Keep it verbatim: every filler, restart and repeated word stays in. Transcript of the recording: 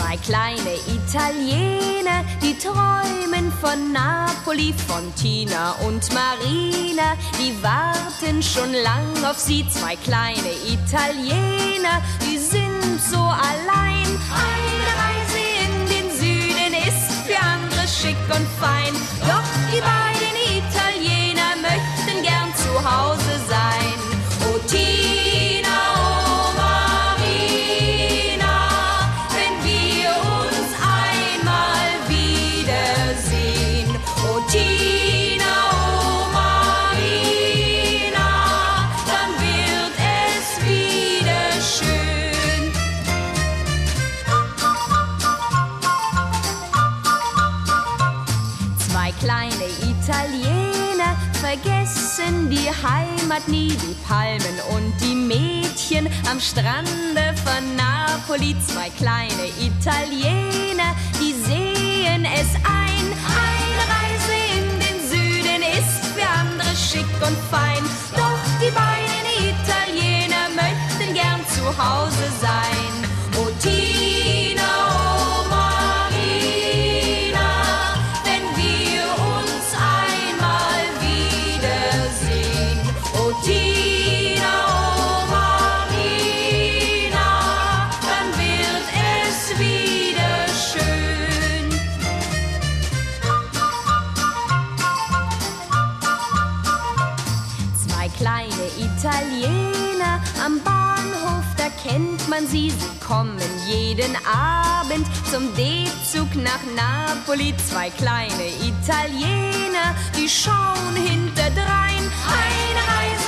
Zwei kleine Italiener, die träumen von Napoli, von Tina und Marina. Die warten schon lang auf sie, zwei kleine Italiener, die sind so allein. Eine Reise in den Süden ist für andere schick und fein. Doch die beiden Italiener möchten gern zu Hause sein. Oh Tina, oh Marina, wenn wir uns einmal wiedersehen. Oh Tina, oh Marina, dann wird es wieder schön. Zwei kleine Italiener vergessen die Heimat nie, die Palmen und die Mädchen am Strande von Napoli. Zwei kleine Italiener, die sehen es ein. Eine Reise in den Süden ist für andere schick und fein. Doch die beiden Italiener möchten gern zu Hause sein. Oh Tina, oh Marina, wenn wir uns einmal wiedersehen. Oh Tina, oh Marina, dann wird es wieder schön. Zwei kleine Italiener am Bahnhof, da kennt man sie, sie kommen jeden Abend zum D-Zug nach Napoli. Zwei kleine Italiener, die schauen hinterdrein. Eine Reise